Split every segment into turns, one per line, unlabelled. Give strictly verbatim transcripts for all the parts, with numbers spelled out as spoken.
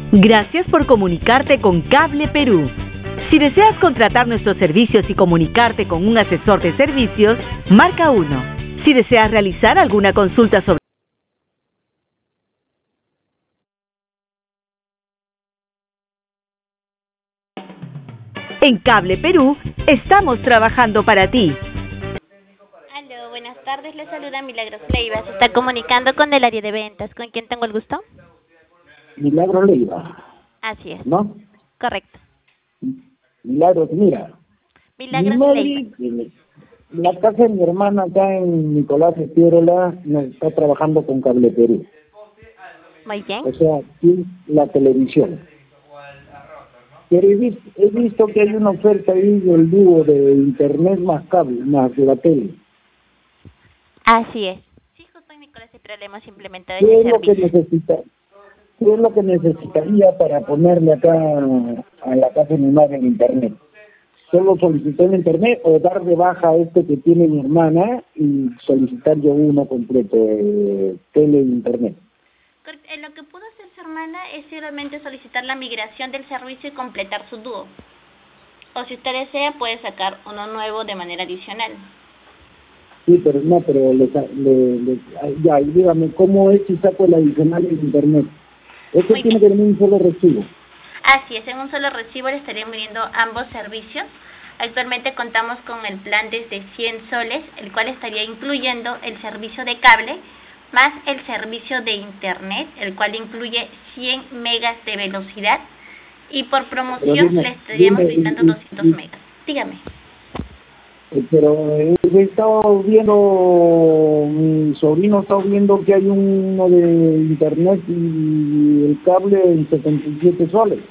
Gracias por comunicarte con Cable Perú. Si deseas contratar nuestros servicios y comunicarte con un asesor de servicios, marca uno. Si deseas realizar alguna consulta sobre En Cable Perú, estamos trabajando para ti.
Aló, buenas tardes, le saluda Milagros Leiva. Se está comunicando con el área de ventas. ¿Con quién tengo el gusto?
Milagro Leiva,
Así es.
¿no?
Correcto.
Milagros, mira, mi
Milagros Leiva.
madre, la casa de mi hermana acá en Nicolás Espierola está trabajando con Cable Perú,
Muy bien.
o sea, sí, la televisión. Pero he visto, he visto que hay una oferta ahí del dúo de internet más cable, más la tele.
Así es. Sí, justo en Nicolás Espierola hemos implementado
¿Qué
ese
es lo que
servicio.
necesita? ¿Qué es lo que necesitaría para ponerle acá a la casa de mi madre en internet? ¿Solo solicitar en internet o dar de baja este que tiene mi hermana y solicitar yo uno completo de tele e internet?
Correcto. Eh, Lo que pudo hacer su hermana es simplemente solicitar la migración del servicio y completar su dúo. O si usted desea, puede sacar uno nuevo de manera adicional.
Sí, pero no, pero le, le, le, ya, dígame, ¿cómo es si saco el adicional en internet? Esto
Muy
tiene
bien.
que venir un solo recibo.
Así es, en un solo recibo le estarían viniendo ambos servicios. Actualmente contamos con el plan desde cien soles, el cual estaría incluyendo el servicio de cable más el servicio de internet, el cual incluye cien megas de velocidad y por
Pero
promoción
dime,
le estaríamos
dime,
brindando
y,
doscientos
y,
megas. Dígame.
Eh, pero he he estado viendo, mi sobrino está viendo que hay uno de internet y el cable en setenta y siete soles.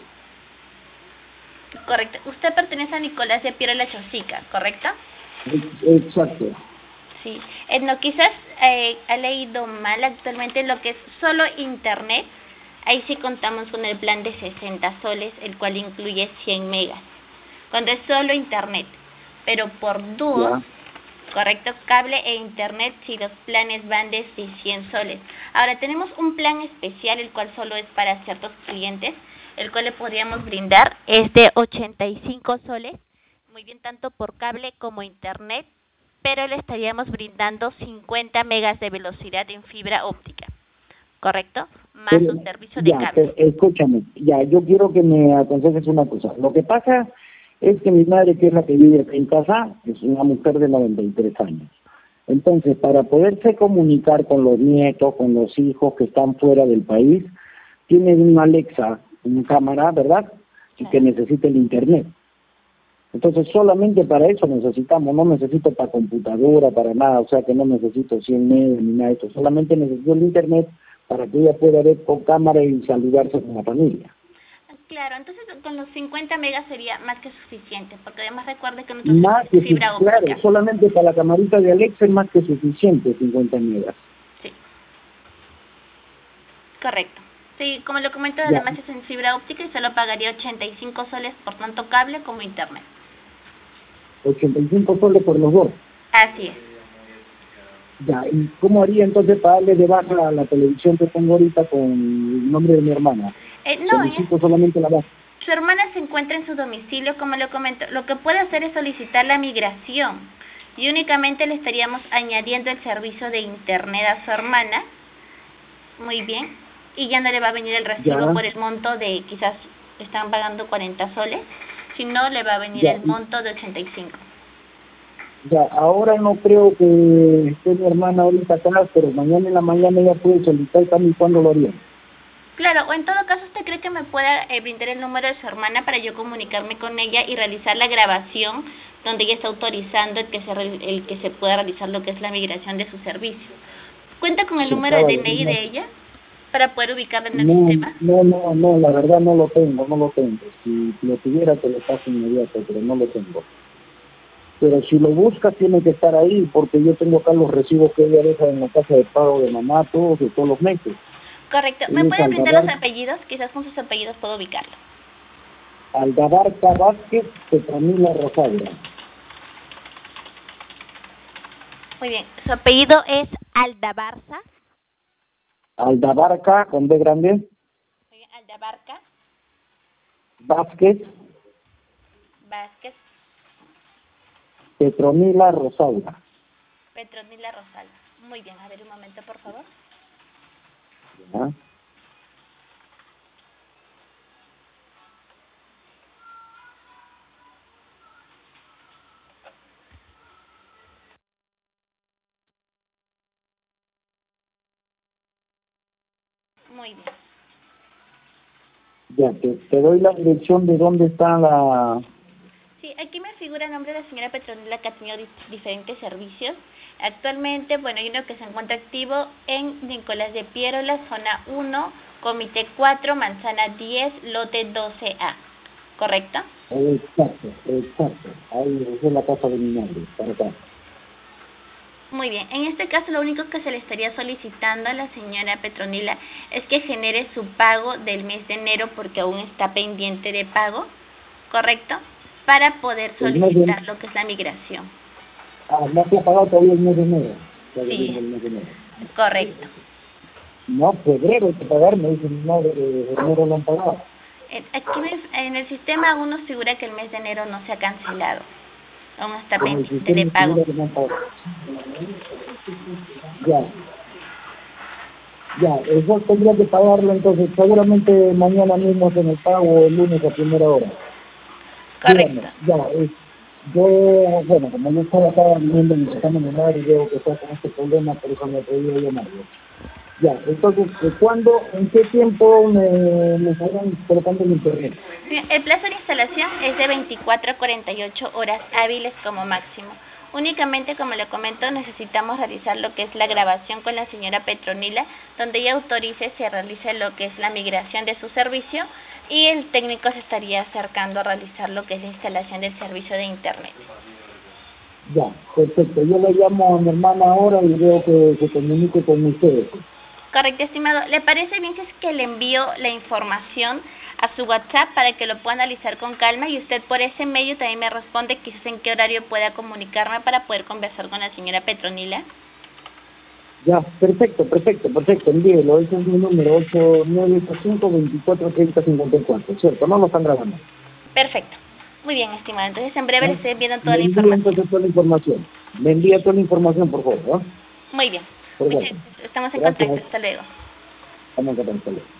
Correcto. Usted pertenece a Nicolás de Piero La Chosica, ¿correcto?
Ex- Exacto.
Sí. Eh, no, quizás eh, ha leído mal actualmente lo que es solo internet. Ahí sí contamos con el plan de sesenta soles, el cual incluye cien megas. Cuando es solo internet, pero por dúos,
Ya.
correcto, cable e internet, si los planes van desde cien soles. Ahora tenemos un plan especial, el cual solo es para ciertos clientes, el cual le podríamos brindar, es de ochenta y cinco soles, muy bien, tanto por cable como internet, pero le estaríamos brindando cincuenta megas de velocidad en fibra óptica, ¿correcto? Más
Pero,
un servicio de
ya, pero
cable.
escúchame, ya, yo quiero que me aconsejes una cosa. Lo que pasa es que mi madre, que es la que vive aquí en casa, es una mujer de noventa y tres años. Entonces, para poderse comunicar con los nietos, con los hijos que están fuera del país, tiene una Alexa, una cámara, ¿verdad? Y que
Claro.
necesita el internet. Entonces, solamente para eso necesitamos, no necesito para computadora, para nada, o sea que no necesito cien megas ni nada de eso, solamente necesito el internet para que ella pueda ver con cámara y saludarse con la familia.
Claro, entonces con los cincuenta megas sería más que suficiente, porque además recuerde que nuestro
Más
servicio
que
es
su-
fibra
claro,
óptica.
solamente para la camarita de Alexa es más que suficiente cincuenta megas.
Sí, correcto. Sí, como lo comento,
Ya,
además es en fibra óptica y solo pagaría ochenta y cinco soles por tanto cable como internet.
ochenta y cinco soles por los dos.
Así es.
Ya, ¿y cómo haría entonces para darle de baja a la televisión que tengo ahorita con el nombre de mi hermana?
Eh, no, en
Solicito solamente la baja.
su hermana se encuentra en su domicilio, como le comento. Lo que puede hacer es solicitar la migración y únicamente le estaríamos añadiendo el servicio de internet a su hermana. Muy bien. Y ya no le va a venir el recibo
Ya,
por el monto de, quizás están pagando cuarenta soles, si no le va a venir
ya,
el monto de ochenta y cinco.
ya, ahora no creo que esté mi hermana ahorita acá, pero mañana en la mañana ella puede solicitar también cuándo lo haría.
Claro, o en todo caso, ¿usted cree que me pueda eh, brindar el número de su hermana para yo comunicarme con ella y realizar la grabación donde ella está autorizando el que se re- el que se pueda realizar lo que es la migración de su servicio? ¿Cuenta con el
Se
número de
acaba de
D N I
decir,
de ella para poder ubicarla en el
no,
sistema?
no, no, no, la verdad no lo tengo, no lo tengo. Si lo tuviera te lo paso inmediato, pero no lo tengo. Pero si lo buscas tiene que estar ahí, porque yo tengo acá los recibos que ella deja en la casa de pago de mamá todos, de todos los meses.
Correcto. ¿Me
Ella es
puede brindar los
Aldabar,
apellidos? Quizás con sus apellidos puedo ubicarlo.
Aldabarca Vázquez Petronila Rosaura.
Muy bien. Su apellido es Aldabarza.
Aldabarca con B grande,
Muy bien, Aldabarca.
Vázquez
Vázquez
Petronila Rosaura.
Petronila Rosalba. Muy bien, a ver un momento, por favor.
¿Ya?
Muy bien.
Ya, te, te doy la dirección de dónde está la...
Sí, aquí me figura el nombre de la señora Petronila, que ha tenido dif- diferentes servicios. Actualmente, bueno, hay uno que se encuentra activo en Nicolás de Piérola, zona uno, comité cuatro, manzana diez, lote doce A. ¿Correcto?
Exacto, exacto. Ahí esa es la casa de mi madre, para acá.
Muy bien, en este caso lo único que se le estaría solicitando a la señora Petronila es que genere su pago del mes de enero porque aún está pendiente de pago, ¿correcto? Para poder
El mes de-
solicitar lo que es la migración.
Ah, no se ha pagado todavía el mes de enero. Todavía
Sí,
el mes de enero.
correcto.
No, febrero hay que pagar, me dice mi madre que de enero no han pagado.
Eh, Aquí me- en el sistema aún nos figura que el mes de enero no se ha cancelado, aún está
En el
pendiente de
sistema
pago.
figura que no han pagado. Ya. Ya, eso tendría que pagarlo entonces, seguramente mañana mismo en el pago o el lunes a primera hora.
Correcto.
Dígame, ya, es, yo, bueno, como yo estaba acá viviendo en visitando a mi madre y veo que está con este problema, por eso me he pedido llamarlo. Ya, entonces, ¿de ¿cuándo, en qué tiempo me, me estarán colocando el internet?
Bien, el plazo de instalación es de veinticuatro a cuarenta y ocho horas hábiles como máximo. Únicamente, como le comento, necesitamos realizar lo que es la grabación con la señora Petronila, donde ella autorice se realice lo que es la migración de su servicio y el técnico se estaría acercando a realizar lo que es la instalación del servicio de internet.
Ya, perfecto. Yo le llamo a mi hermana ahora y veo que se comunique con ustedes.
Correcto, estimado. ¿Le parece bien si es que le envío la información a su WhatsApp para que lo pueda analizar con calma y usted por ese medio también me responde quizás en qué horario pueda comunicarme para poder conversar con la señora Petronila?
Ya, perfecto, perfecto, perfecto. Envíelo. Ese es mi número, ocho nueve ocho cinco, veinticuatro treinta cincuenta y cuatro. ¿Cierto? No lo están grabando.
Perfecto. Muy bien, estimado. Entonces en breve
¿No?
le estoy enviando toda
Me
la
envía
información.
entonces toda la información. Me envía toda la información, por favor, ¿no?
Muy bien.
Por
Muchas
WhatsApp.
gracias. Estamos en
Gracias.
contacto. Hasta luego.
Estamos en contacto.